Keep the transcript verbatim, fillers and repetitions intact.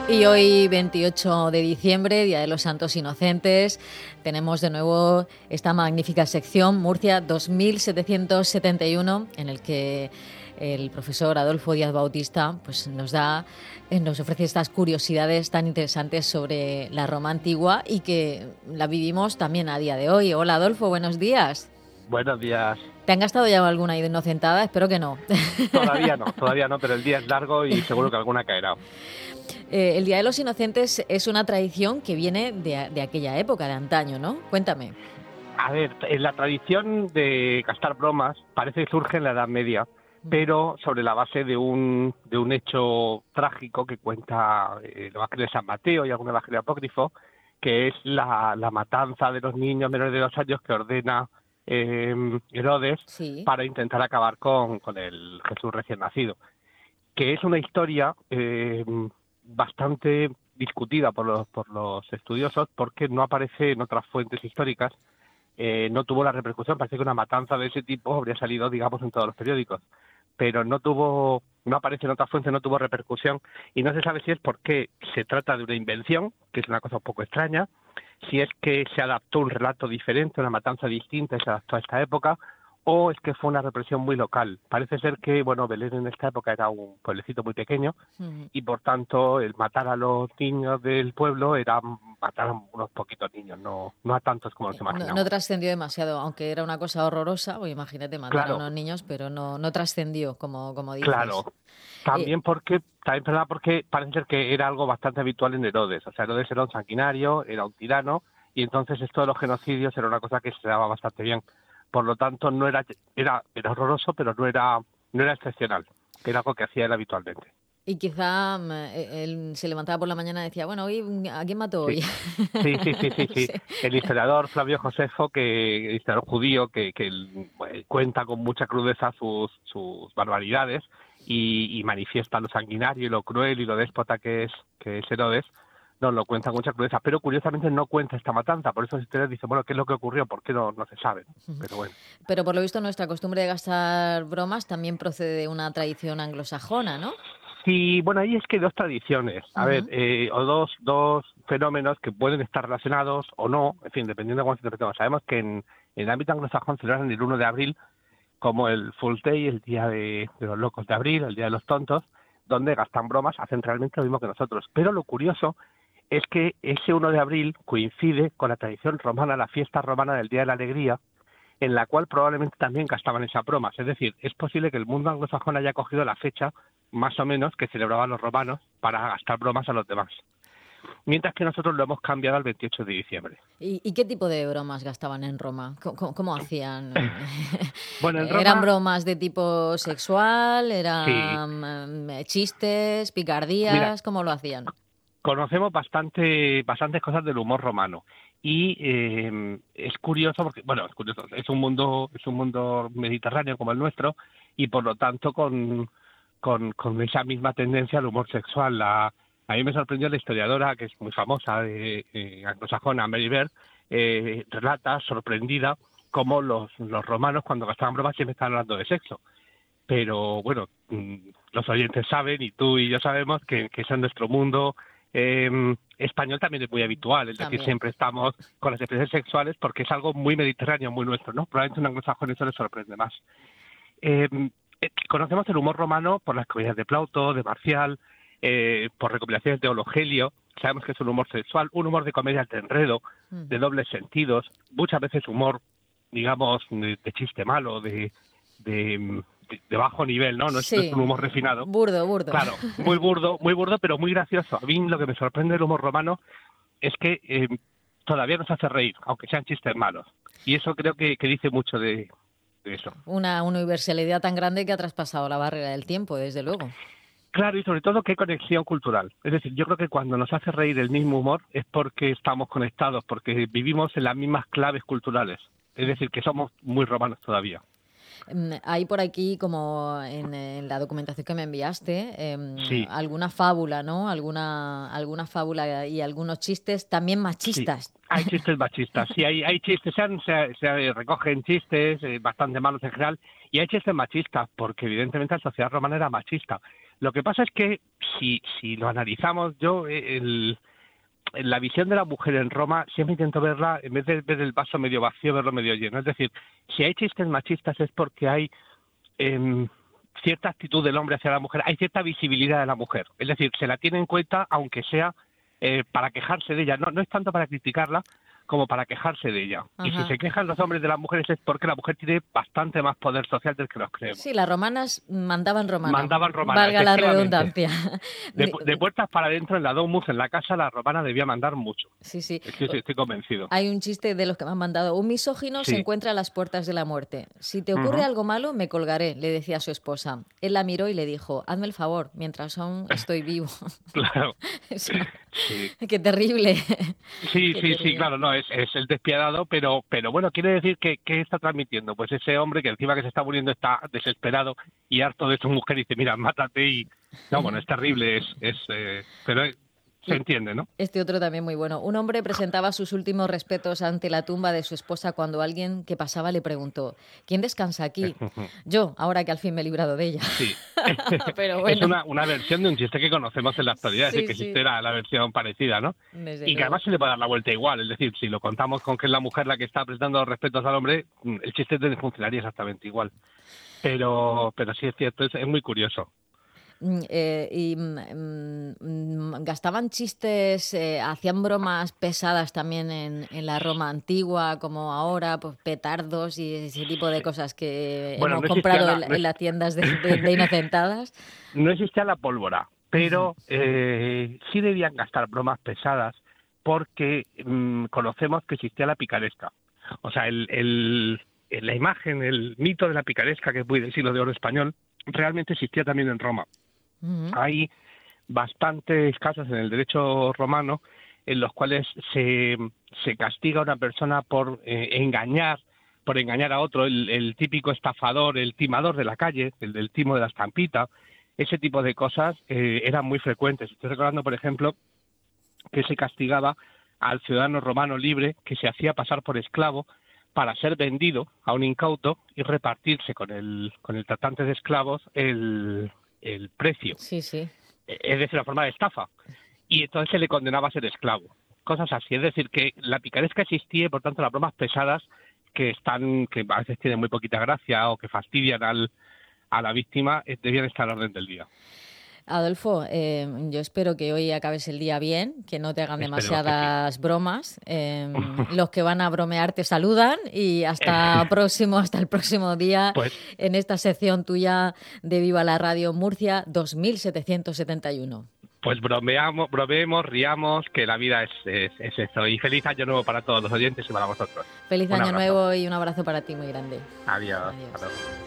Y hoy, veintiocho de diciembre, Día de los Santos Inocentes, tenemos de nuevo esta magnífica sección Murcia dos mil setecientos setenta y uno, en el que el profesor Adolfo Díaz Bautista pues, nos da, nos ofrece estas curiosidades tan interesantes sobre la Roma antigua y que la vivimos también a día de hoy. Hola Adolfo, buenos días. Buenos días. ¿Te han gastado ya alguna inocentada? Espero que no. Todavía no, todavía no, pero el día es largo y seguro que alguna caerá. Eh, el Día de los Inocentes es una tradición que viene de, de aquella época, de antaño, ¿no? Cuéntame. A ver, la tradición de gastar bromas parece que surge en la Edad Media, pero sobre la base de un de un hecho trágico que cuenta el Evangelio de San Mateo y algún evangelio apócrifo, que es la, la matanza de los niños menores de dos años que ordena eh, Herodes Sí. para intentar acabar con, con el Jesús recién nacido, que es una historia eh, bastante discutida por los, por los estudiosos porque no aparece en otras fuentes históricas, eh, no tuvo la repercusión. Parece que una matanza de ese tipo habría salido, digamos, en todos los periódicos, pero no tuvo, no aparece en otras fuentes, no tuvo repercusión y no se sabe si es porque se trata de una invención, que es una cosa un poco extraña, si es que se adaptó un relato diferente, una matanza distinta y se adaptó a esta época, o es que fue una represión muy local. Parece ser que, bueno, Belén en esta época era un pueblecito muy pequeño Uh-huh. y, por tanto, el matar a los niños del pueblo era matar a unos poquitos niños, no, no a tantos como nos imaginamos. No, no trascendió demasiado, aunque era una cosa horrorosa, pues imagínate matar Claro. a unos niños, pero no, no trascendió, como, como dices. Claro. También Eh, porque, también ¿verdad? porque parece ser que era algo bastante habitual en Herodes. O sea, Herodes era un sanguinario, era un tirano, y entonces esto de los genocidios era una cosa que se daba bastante bien. Por lo tanto, no era, era, era horroroso, pero no era, no era excepcional, que era algo que hacía él habitualmente. y quizá mm, él se levantaba por la mañana y decía, bueno, hoy, ¿a quién mató hoy? Sí, sí, sí, sí, sí. Sí. El historiador Flavio Josefo, que el historiador judío, que, que bueno, cuenta con mucha crudeza sus, sus barbaridades y, y manifiesta lo sanguinario y lo cruel y lo déspota que es, que es Herodes, nos lo cuenta con mucha crudeza, pero curiosamente no cuenta esta matanza. Por eso los historiadores dicen, bueno, ¿qué es lo que ocurrió? ¿Por qué no, no se sabe? Pero bueno. Pero por lo visto nuestra costumbre de gastar bromas también procede de una tradición anglosajona, ¿no? Sí, bueno, ahí es que hay dos tradiciones, a Uh-huh. ver, eh, o dos, dos fenómenos que pueden estar relacionados o no, en fin, dependiendo de cómo se interpretemos. Sabemos que en, en el ámbito anglosajón celebran el uno de abril como el Fool's Day, el día de, de los locos de abril, el día de los tontos, donde gastan bromas, hacen realmente lo mismo que nosotros. Pero lo curioso es que ese uno de abril coincide con la tradición romana, la fiesta romana del Día de la Alegría, en la cual probablemente también gastaban esas bromas. Es decir, es posible que el mundo anglosajón haya cogido la fecha, más o menos, que celebraban los romanos para gastar bromas a los demás. Mientras que nosotros lo hemos cambiado al veintiocho de diciembre. ¿Y, y qué tipo de bromas gastaban en Roma? ¿Cómo, cómo- cómo hacían? Bueno, en Roma, ¿Eran bromas de tipo sexual? sí. ¿Eran mm, chistes, picardías? Mira, ¿Cómo lo hacían? conocemos bastante, bastantes cosas del humor romano y eh, es curioso porque, bueno, es curioso, es un mundo, es un mundo mediterráneo como el nuestro y por lo tanto con, con, con esa misma tendencia al humor sexual. La, a mí me sorprendió la historiadora, que es muy famosa, de, eh, anglosajona, Mary Beard, eh, relata, sorprendida, cómo los, los romanos cuando gastaban bromas siempre estaban hablando de sexo. Pero bueno, mm, los oyentes saben y tú y yo sabemos que, que eso en nuestro mundo eh, español también es muy habitual, es decir, También. siempre estamos con las expresiones sexuales porque es algo muy mediterráneo, muy nuestro, ¿no? Probablemente un anglosajón eso les sorprende más. Eh, eh, conocemos el humor romano por las comedias de Plauto, de Marcial, eh, por recopilaciones de Ologelio. Sabemos que es un humor sexual, un humor de comedias de enredo, Mm. de dobles sentidos, muchas veces humor, digamos, de, de chiste malo, de, de, de, de bajo nivel, ¿no? No es, no Sí, es un humor refinado. burdo, burdo. Claro, muy burdo, muy burdo, pero muy gracioso. A mí lo que me sorprende del humor romano es que eh, todavía nos hace reír, aunque sean chistes malos. Y eso creo que, que dice mucho de, de eso. Una universalidad tan grande que ha traspasado la barrera del tiempo, desde luego. Claro, y sobre todo qué conexión cultural. Es decir, yo creo que cuando nos hace reír el mismo humor es porque estamos conectados, porque vivimos en las mismas claves culturales. Es decir, que somos muy romanos todavía. Mm, Hay por aquí, como en, en la documentación que me enviaste, em, Sí, alguna fábula, ¿no? Alguna, alguna fábula y algunos chistes también sí. machistas. Hay chistes machistas. Sí, hay, hay chistes, se, han- se, se recogen chistes eh, bastante malos en general, y hay chistes machistas, porque evidentemente la sociedad romana era machista. Lo que pasa es que si, si lo analizamos, yo el, la visión de la mujer en Roma siempre intento verla, en vez de ver el vaso medio vacío, verlo medio lleno. Es decir, si hay chistes machistas es porque hay eh, cierta actitud del hombre hacia la mujer, hay cierta visibilidad de la mujer. Es decir, se la tiene en cuenta aunque sea eh, para quejarse de ella. No, no es tanto para criticarla como para quejarse de ella. Ajá. Y si se quejan los hombres de las mujeres es porque la mujer tiene bastante más poder social del que nos creemos. Sí, las romanas mandaban romanas. Mandaban romanas, valga la redundancia. De, de puertas para adentro, en la domus, en la casa, la romana debía mandar mucho. Sí, sí. Estoy, estoy convencido. Hay un chiste de los que me han mandado. Un misógino sí. se encuentra a las puertas de la muerte. Si te ocurre uh-huh. algo malo, me colgaré, le decía a su esposa. Él la miró y le dijo, hazme el favor, mientras aún estoy vivo. Claro. Eso. Sí. Qué terrible. Sí, Qué sí, terrible. sí, claro, no, es, es el despiadado, pero pero bueno, quiere decir que ¿qué está transmitiendo? Pues ese hombre que encima que se está muriendo está desesperado y harto de su mujer y dice, mira, mátate y... No, bueno, es terrible, es... es eh, pero se entiende, ¿no? Este otro también muy bueno. Un hombre presentaba sus últimos respetos ante la tumba de su esposa cuando alguien que pasaba le preguntó, ¿quién descansa aquí? Yo, ahora que al fin me he librado de ella. Sí. Pero bueno. Es una, una versión de un chiste que conocemos en la actualidad, sí, es decir, que sí. existe la, la versión parecida, ¿no? Desde y que además se le va a dar la vuelta igual, es decir, si lo contamos con que es la mujer la que está prestando los respetos al hombre, el chiste funcionaría exactamente igual. Pero, pero sí es cierto, es, es muy curioso. Eh, y mm, gastaban chistes, eh, hacían bromas pesadas también en, en la Roma antigua, como ahora, pues petardos y ese tipo de cosas que bueno, hemos no comprado la, en, no en las tiendas de, de, de inocentadas. No existía la pólvora, pero eh, sí debían gastar bromas pesadas porque mm, conocemos que existía la picaresca. O sea, el, el, la imagen, el mito de la picaresca, que es muy del siglo de oro español, realmente existía también en Roma. Uh-huh. Hay bastantes casos en el derecho romano en los cuales se, se castiga a una persona por eh, engañar, por engañar a otro, el, el típico estafador, el timador de la calle, el del timo de la estampita, ese tipo de cosas eh, eran muy frecuentes. Estoy recordando, por ejemplo, que se castigaba al ciudadano romano libre que se hacía pasar por esclavo para ser vendido a un incauto y repartirse con el, con el tratante de esclavos el... el precio, sí, sí. Es decir, una forma de estafa, y entonces se le condenaba a ser esclavo, cosas así. Es decir, que la picaresca existía y por tanto las bromas pesadas que están, que a veces tienen muy poquita gracia o que fastidian al, a la víctima, debían estar a orden del día. Adolfo, eh, yo espero que hoy acabes el día bien, que no te hagan espero demasiadas sí. bromas. Eh, los que van a bromear te saludan y hasta próximo, hasta el próximo día pues, en esta sección tuya de Viva la Radio Murcia dos mil setecientos setenta y uno. Pues bromeamos, bromeemos, riamos, que la vida es, es, es eso. Y feliz año nuevo para todos los oyentes y para vosotros. Feliz un año abrazo. nuevo y un abrazo para ti muy grande. Adiós. Adiós. Adiós.